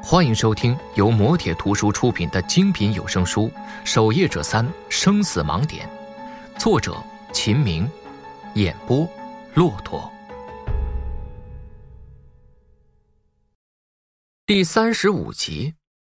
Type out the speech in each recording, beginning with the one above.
欢迎收听由磨铁图书出品的精品有声书《守夜者3生死盲点》，作者秦明，演播骆驼。第35集。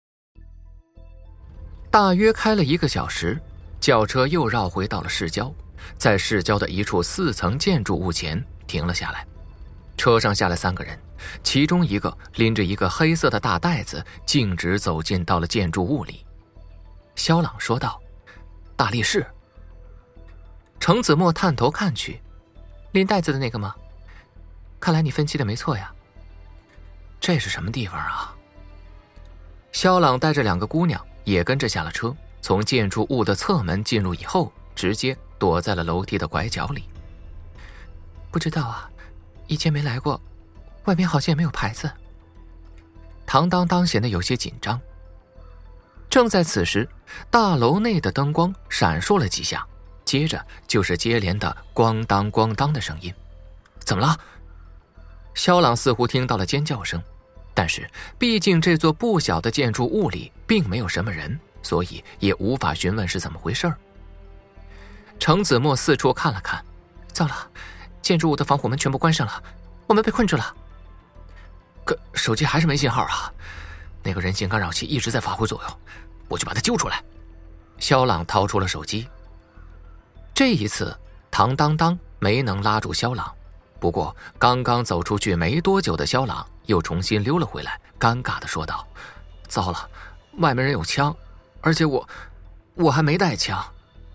大约开了1个小时，轿车又绕回到了市郊，在市郊的一处4层建筑物前停了下来。车上下来3个人，其中一个拎着一个黑色的大袋子，径直走进到了建筑物里。肖朗说道：“大力士。”程子墨探头看去，拎袋子的那个吗？看来你分析的没错呀。这是什么地方啊？肖朗带着2个姑娘也跟着下了车，从建筑物的侧门进入以后，直接躲在了楼梯的拐角里。不知道啊，以前没来过，外面好像也没有牌子。唐当当显得有些紧张。正在此时，大楼内的灯光闪烁了几下，接着就是接连的咣当咣当的声音。怎么了？肖朗似乎听到了尖叫声，但是毕竟这座不小的建筑物里并没有什么人，所以也无法询问是怎么回事。程子墨四处看了看，糟了，建筑物的防火门全部关上了，我们被困住了。可手机还是没信号啊，那个人形干扰器一直在发挥作用，我去把他揪出来。肖朗掏出了手机。这一次唐当当没能拉住肖朗，不过刚刚走出去没多久的肖朗又重新溜了回来，尴尬地说道：“糟了，外面人有枪，而且我还没带枪。”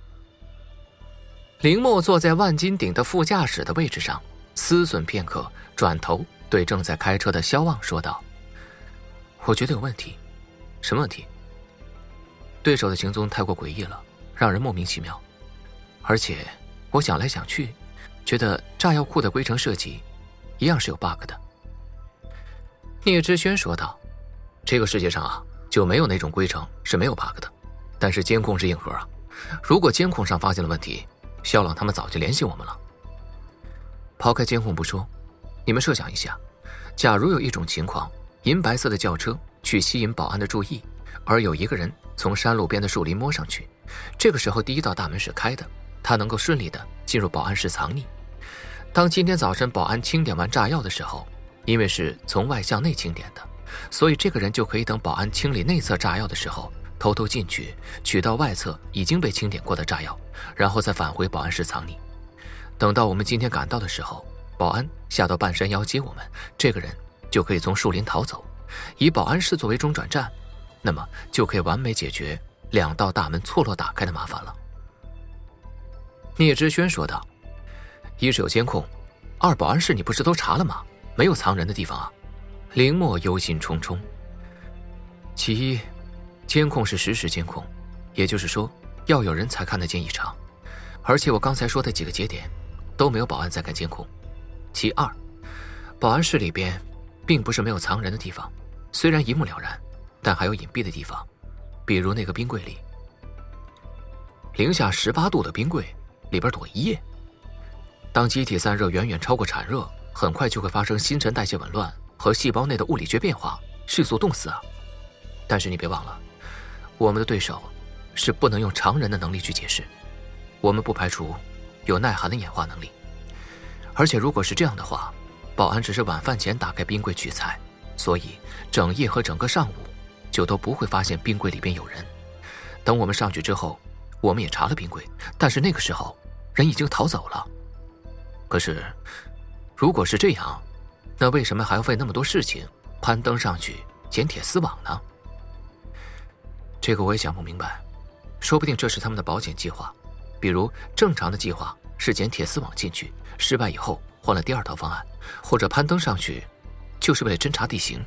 林默坐在万金顶的副驾驶的位置上，思忖片刻，转头对正在开车的肖望说道：“我觉得有问题。”“什么问题？”“对手的行踪太过诡异了，让人莫名其妙。而且我想来想去，觉得炸药库的规程设计一样是有 bug 的。”聂之轩说道：“这个世界上啊，就没有那种规程是没有 bug 的，但是监控是硬核啊，如果监控上发现了问题，肖朗他们早就联系我们了。抛开监控不说，你们设想一下，假如有一种情况，银白色的轿车去吸引保安的注意，而有一个人从山路边的树林摸上去，这个时候第一道大门是开的，他能够顺利的进入保安室藏匿。当今天早晨保安清点完炸药的时候，因为是从外向内清点的，所以这个人就可以等保安清理内侧炸药的时候，偷偷进去取到外侧已经被清点过的炸药，然后再返回保安室藏匿。等到我们今天赶到的时候，保安下到半山腰接我们，这个人就可以从树林逃走，以保安室作为中转站，那么就可以完美解决2道大门错落打开的麻烦了。”聂之轩说道：“一是有监控，2保安室你不是都查了吗？没有藏人的地方啊。”林默忧心忡忡：“其一，监控是实时监控，也就是说要有人才看得见异常，而且我刚才说的几个节点都没有保安在看监控。其二，保安室里边并不是没有藏人的地方，虽然一目了然，但还有隐蔽的地方，比如那个冰柜里，零下18度的冰柜里边躲1夜。当机体散热远远超过产热，很快就会发生新陈代谢紊乱和细胞内的物理学变化，迅速冻死啊！但是你别忘了，我们的对手是不能用常人的能力去解释，我们不排除有耐寒的演化能力。而且如果是这样的话，保安只是晚饭前打开冰柜取材，所以整夜和整个上午就都不会发现冰柜里边有人。等我们上去之后，我们也查了冰柜，但是那个时候人已经逃走了。可是如果是这样，那为什么还要为那么多事情攀登上去捡铁丝网呢？这个我也想不明白，说不定这是他们的保险计划，比如正常的计划是捡铁丝网进去，失败以后换了第2套方案，或者攀登上去就是为了侦察地形。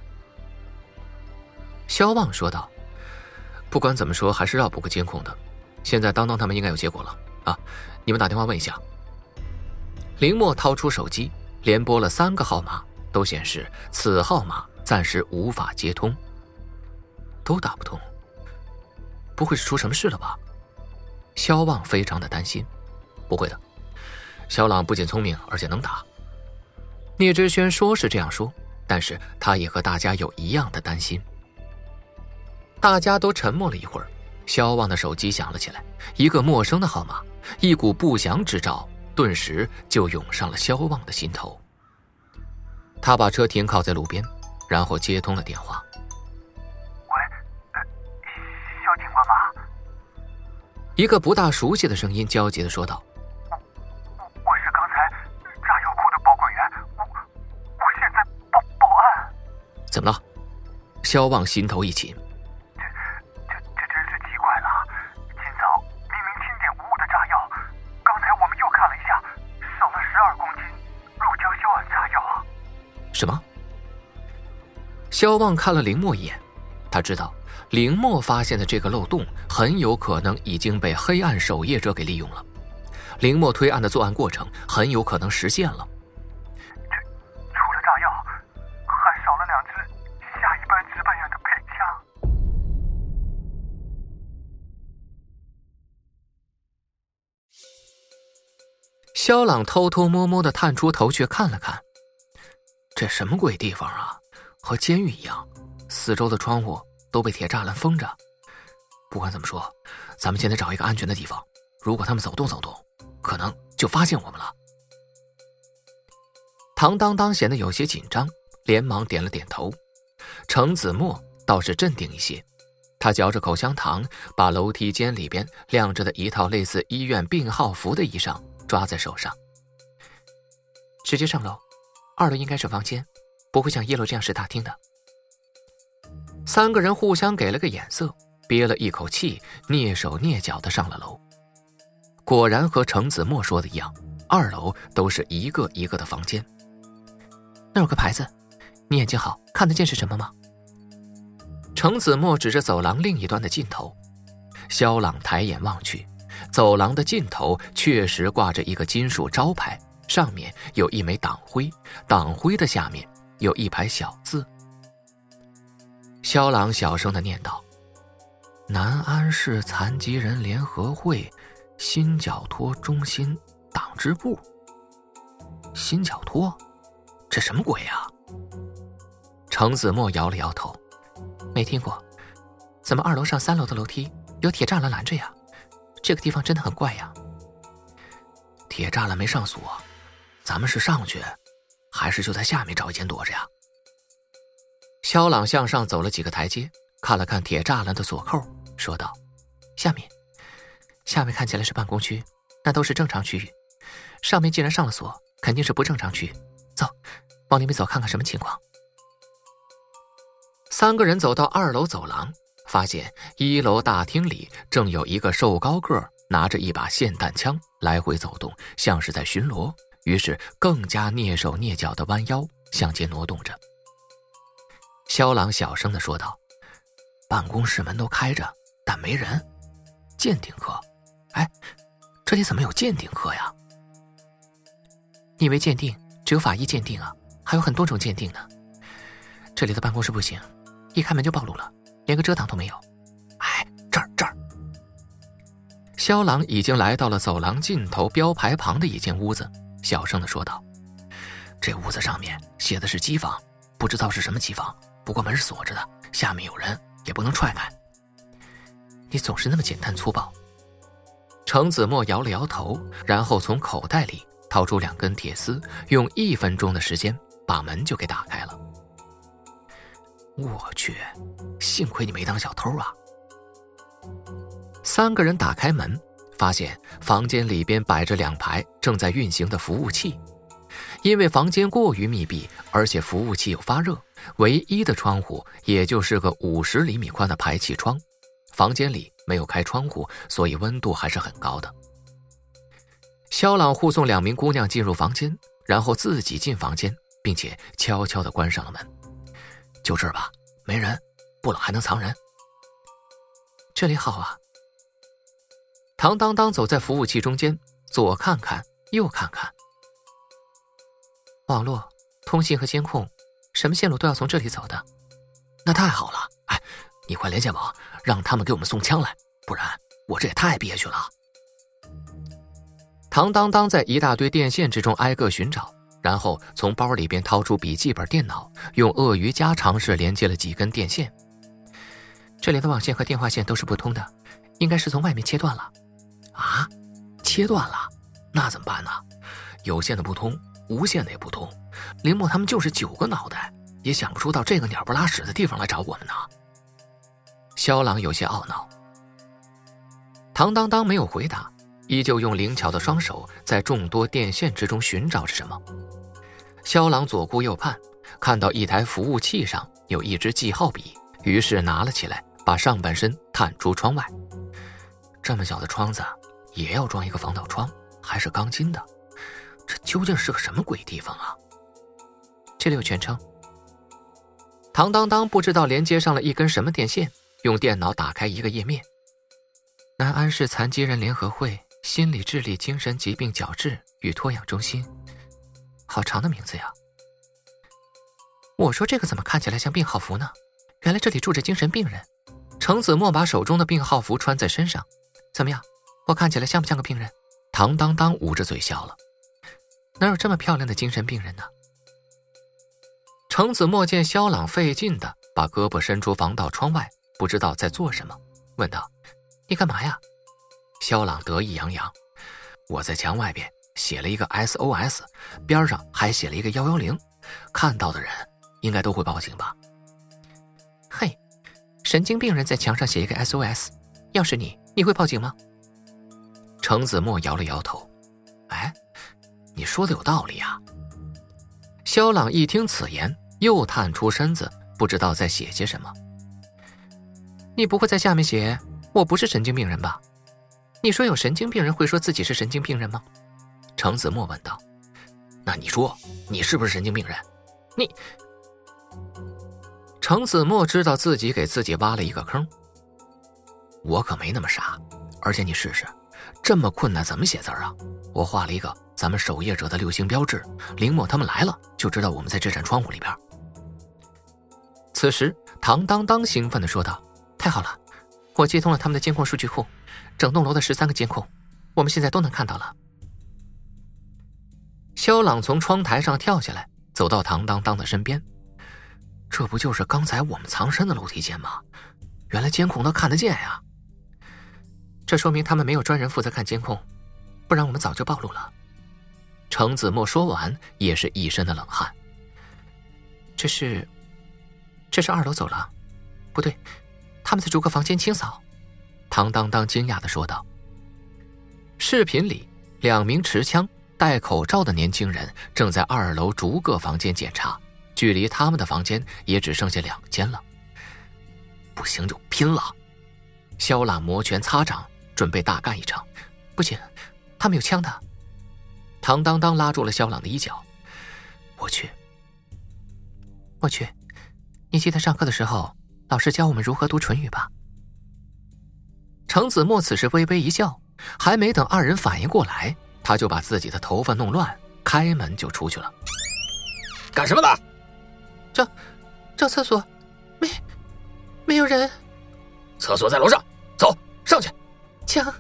肖望说道：“不管怎么说还是绕不过监控的，现在当当他们应该有结果了啊，你们打电话问一下。”林默掏出手机，连拨了3个号码，都显示此号码暂时无法接通。都打不通，不会是出什么事了吧？肖望非常的担心。不会的，肖朗不仅聪明，而且能打。聂之轩说是这样说，但是他也和大家有一样的担心。 大家都沉默了一会儿，萧望的手机响了起来，一个陌生的号码，一股不祥之兆顿时就涌上了萧望的心头。他把车停靠在路边，然后接通了电话。 喂，萧警官吗？ 一个不大熟悉的声音焦急地说道。 我是刚才炸药库的保管员，我现在报案。 怎么了？萧望心头一紧。 这真是奇怪了，今早明明清点无误的炸药，刚才我们又看了一下，少了12公斤乳胶硝铵炸药啊。 什么？萧望看了林默一眼，他知道林默发现的这个漏洞很有可能已经被黑暗守夜者给利用了，林默推案的作案过程很有可能实现了。 除了炸药，还少了2支下一班值班员的配枪。 萧朗偷偷摸摸地探出头去看了看，这什么鬼地方啊，和监狱一样，四周的窗户都被铁栅栏封着。不管怎么说，咱们现在找一个安全的地方，如果他们走动，可能就发现我们了。唐当当显得有些紧张，连忙点了点头。程子墨倒是镇定一些，他嚼着口香糖，把楼梯间里边晾着的一套类似医院病号服的衣裳抓在手上。直接上楼，2楼应该是房间，不会像1楼这样是大厅的。3个人互相给了个眼色，憋了一口气，蹑手蹑脚地上了楼。果然和程子墨说的一样，2楼都是一个一个的房间。那有个牌子，你眼睛好，看得见是什么吗？程子墨指着走廊另一端的尽头。萧朗抬眼望去，走廊的尽头确实挂着一个金属招牌，上面有一枚党徽，党徽的下面有一排小字。萧朗小声地念道：南安市残疾人联合会新脚托中心党支部。新脚托？这什么鬼啊？程子墨摇了摇头，没听过，怎么2楼上3楼的楼梯有铁栅栏拦着呀？这个地方真的很怪呀。铁栅栏没上锁，咱们是上去还是就在下面找一间躲着呀？萧朗向上走了几个台阶，看了看铁栅栏的锁扣，说道：下面看起来是办公区，那都是正常区域，上面既然上了锁，肯定是不正常区域。走，往里面走看看什么情况。3个人走到2楼走廊，发现1楼大厅里正有一个瘦高个拿着一把霰弹枪来回走动，像是在巡逻，于是更加蹑手蹑脚地弯腰向前挪动着。萧朗小声地说道：办公室门都开着，但没人。鉴定科？哎，这里怎么有鉴定科呀？你以为鉴定只有法医鉴定啊？还有很多种鉴定呢。这里的办公室不行，一开门就暴露了，连个遮挡都没有。哎，这儿。萧朗已经来到了走廊尽头标牌旁的一间屋子，小声地说道：这屋子上面写的是机房，不知道是什么机房，不过门是锁着的，下面有人，也不能踹开。你总是那么简单粗暴。程子墨摇了摇头，然后从口袋里掏出2根铁丝，用1分钟的时间把门就给打开了。我去，幸亏你没当小偷啊。3个人打开门，发现房间里边摆着2排正在运行的服务器。因为房间过于密闭，而且服务器又发热，唯一的窗户也就是个50厘米宽的排气窗，房间里没有开窗户，所以温度还是很高的。萧朗护送2名姑娘进入房间，然后自己进房间，并且悄悄地关上了门。就这儿吧，没人，不冷还能藏人。这里好啊。唐当当走在服务器中间，左看看右看看。网络、通信和监控，什么线路都要从这里走的。那太好了，哎，你快连线网，让他们给我们送枪来，不然我这也太憋屈了。唐当当在一大堆电线之中挨个寻找，然后从包里边掏出笔记本电脑，用鳄鱼加尝试连接了几根电线。 这里的网线和电话线都是不通的，应该是从外面切断了。啊？切断了？那怎么办呢？有线的不通，无线的也不通，林默他们就是9个脑袋，也想不出到这个鸟不拉屎的地方来找我们呢。肖朗有些懊恼。唐当当没有回答，依旧用灵巧的双手在众多电线之中寻找着什么。肖朗左顾右盼，看到一台服务器上有一支记号笔，于是拿了起来，把上半身探出窗外。这么小的窗子也要装一个防盗窗，还是钢筋的，这究竟是个什么鬼地方啊？这里有全称。唐当当不知道连接上了一根什么电线，用电脑打开一个页面。南安市残疾人联合会心理智力精神疾病矫治与托养中心，好长的名字呀。我说这个怎么看起来像病号服呢？原来这里住着精神病人。程子墨把手中的病号服穿在身上，怎么样，我看起来像不像个病人？唐当当捂着嘴笑了，哪有这么漂亮的精神病人呢？程子墨见肖朗费劲地把胳膊伸出防盗窗外，不知道在做什么，问道：你干嘛呀？肖朗得意洋洋：我在墙外边写了一个 SOS， 边上还写了一个110，看到的人应该都会报警吧。嘿，神经病人在墙上写一个 SOS， 要是你会报警吗？程子墨摇了摇头。哎，你说的有道理啊。肖朗一听此言，又探出身子，不知道在写些什么。你不会在下面写我不是神经病人吧？你说有神经病人会说自己是神经病人吗？程子墨问道。那你说你是不是神经病人？你……程子墨知道自己给自己挖了一个坑。我可没那么傻，而且你试试，这么困难怎么写字啊？我画了一个咱们守夜者的6星标志，林默他们来了就知道我们在这扇窗户里边。此时唐当当兴奋地说道：太好了，我接通了他们的监控数据库，整栋楼的13个监控，我们现在都能看到了。肖朗从窗台上跳下来，走到唐当当的身边。这不就是刚才我们藏身的楼梯间吗？原来监控都看得见呀。这说明他们没有专人负责看监控，不然我们早就暴露了。程子墨说完也是一身的冷汗。这是2楼走廊，不对，他们在逐个房间清扫。唐当当惊讶地说道。视频里2名持枪戴口罩的年轻人正在2楼逐个房间检查，距离他们的房间也只剩下2间了。不行就拼了！肖朗摩拳擦掌，准备大干一场。不行，他们有枪的。唐当当拉住了肖朗的衣角。我去，你记得上课的时候老师教我们如何读唇语吧？程子墨此时微微一笑，还没等2人反应过来，他就把自己的头发弄乱，开门就出去了。 干什么的？ 找厕所，没有人。 厕所在楼上，走上去。 枪，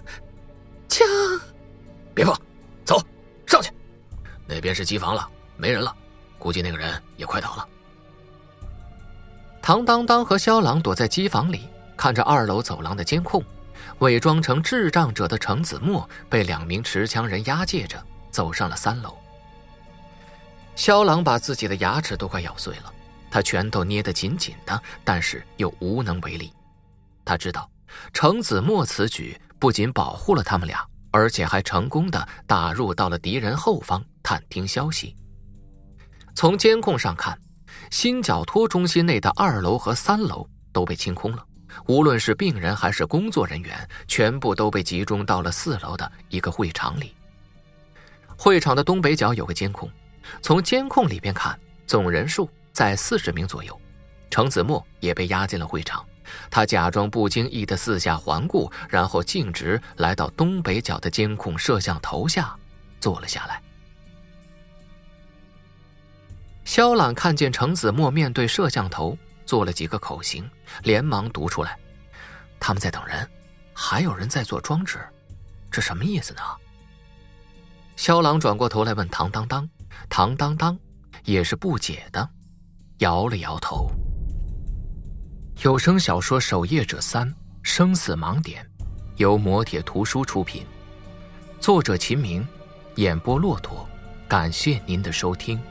别碰，走上去。那边是机房了，没人了，估计那个人也快倒了。 唐当当和肖朗躲在机房里，看着2楼走廊的监控，伪装成智障者的程子墨被2名持枪人押解着走上了3楼。肖朗把自己的牙齿都快咬碎了，他拳头捏得紧紧的，但是又无能为力。他知道程子墨此举不仅保护了他们俩，而且还成功地打入到了敌人后方探听消息。从监控上看，新脚托中心内的2楼和3楼都被清空了，无论是病人还是工作人员，全部都被集中到了4楼的一个会场里。会场的东北角有个监控，从监控里边看，总人数在40名左右。程子墨也被押进了会场，他假装不经意地四下环顾，然后径直来到东北角的监控摄像头下坐了下来。肖朗看见程子墨面对摄像头做了几个口型，连忙读出来：他们在等人，还有人在做装置，这什么意思呢？肖朗转过头来问唐当当，唐当当也是不解的摇了摇头。 有声小说《守夜者3：生死盲点》，由磨铁图书出品，作者秦明，演播骆驼。感谢您的收听。